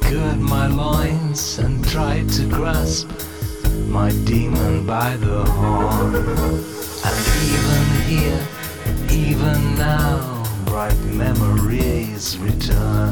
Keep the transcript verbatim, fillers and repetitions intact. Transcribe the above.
girt my loins and tried to grasp my demon by the horn. And even here, even now, bright memories return.